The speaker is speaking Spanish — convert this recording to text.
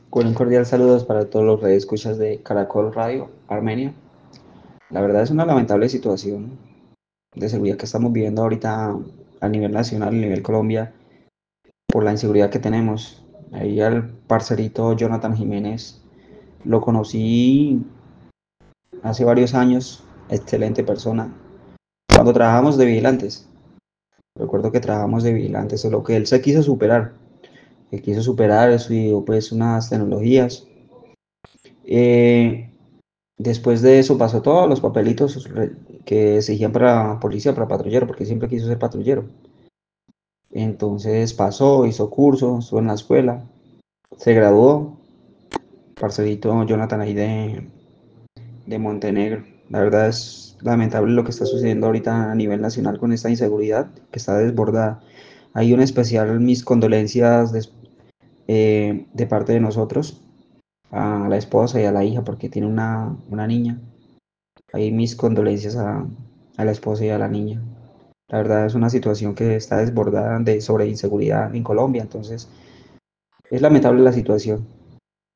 Con un cordial saludos para todos los escuchas de Caracol Radio Armenia. La verdad es una lamentable situación de seguridad que estamos viviendo ahorita a nivel nacional, a nivel Colombia, por la inseguridad que tenemos. Ahí al parcerito Jonathan Jiménez lo conocí hace varios años, excelente persona. Cuando trabajamos de vigilantes, recuerdo que trabajamos de vigilantes, solo que él se quiso superar. Él quiso superar, estudió pues unas tecnologías. Eh, Después de eso pasó todos los papelitos que exigían para policía, para patrullero, porque siempre quiso ser patrullero. Entonces pasó, hizo cursos, estuvo en la escuela, se graduó, parcerito Jonathan ahí de Montenegro. La verdad es lamentable lo que está sucediendo ahorita a nivel nacional con esta inseguridad que está desbordada. Hay un especial mis condolencias de parte de nosotros a la esposa y a la hija porque tiene una niña. Ahí mis condolencias a la esposa y a la niña. La verdad es una situación que está desbordada de sobre inseguridad en Colombia, entonces es lamentable la situación.